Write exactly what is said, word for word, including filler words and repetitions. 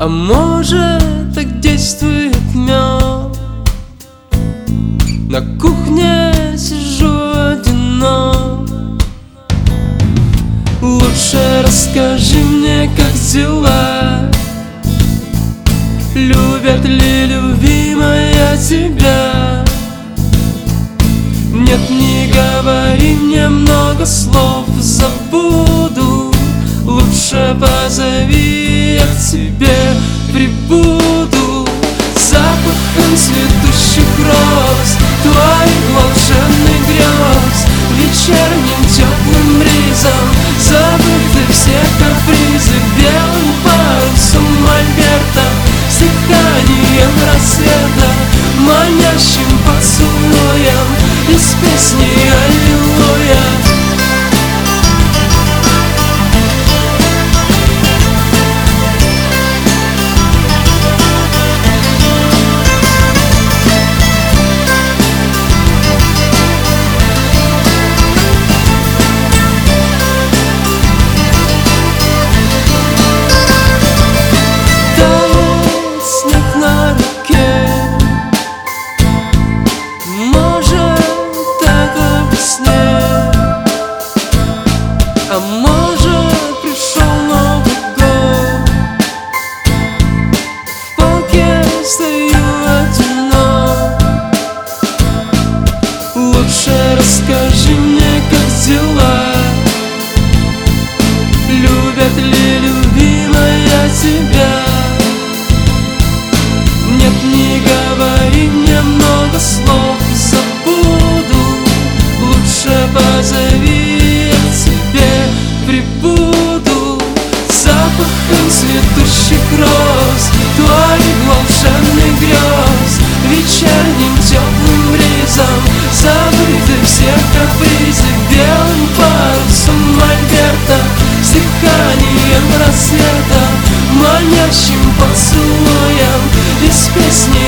А может, так действует мед? На кухне сижу одинок. Лучше расскажи мне, как дела. Любят ли любимая тебя? Нет, не говори мне много слов, забуду. Лучше позови, я к тебе прибуду. Запахом цветущих роз, твоих волшебных грез, вечерним теплым бризом забыты все капризы. Белым парусом мольберта, с дыханием рассвета, манящим поцелуем из песни «Аллилуйя». А может, пришел Новый год, в полке стою одинок. Лучше расскажи мне, как дела. Любят ли любимая тебя? Нет, не говори мне много слов, забуду. Лучше позови, я к тебе прибуду. Запахом цветущих роз, твоих волшебных грез, вечерним теплым бризом забыты все капризы. Белым парусом мольберта, с дыханием рассвета, манящим поцелуем из песни